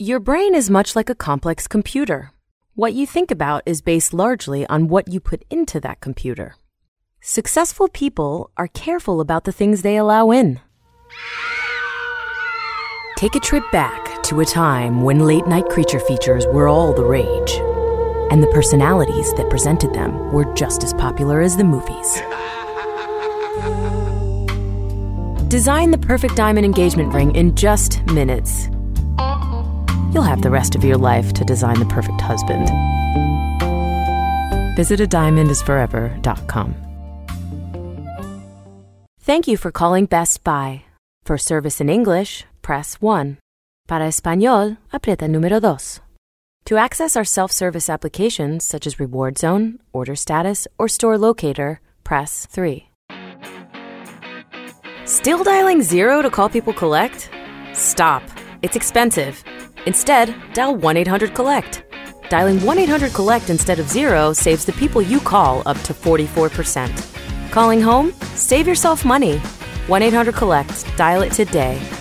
Your brain is much like a complex computer. What you think about is based largely on what you put into that computer. Successful people are careful about the things they allow in. Take a trip back to a time when late-night creature features were all the rage, and the personalities that presented them were just as popular as the movies. Design the perfect diamond engagement ring in just minutes. You'll have the rest of your life to design the perfect husband. Visit adiamondisforever.com. Thank you for calling Best Buy. For service in English, press 1. Para español, aprieta número 2. To access our self-service applications such as Reward Zone, Order Status, or Store Locator, press 3. Still dialing 0 to call people collect? Stop. It's expensive. Instead, dial 1-800-COLLECT. Dialing 1-800-COLLECT instead of 0 saves the people you call up to 44%. Calling home? Save yourself money. 1-800-COLLECT. Dial it today.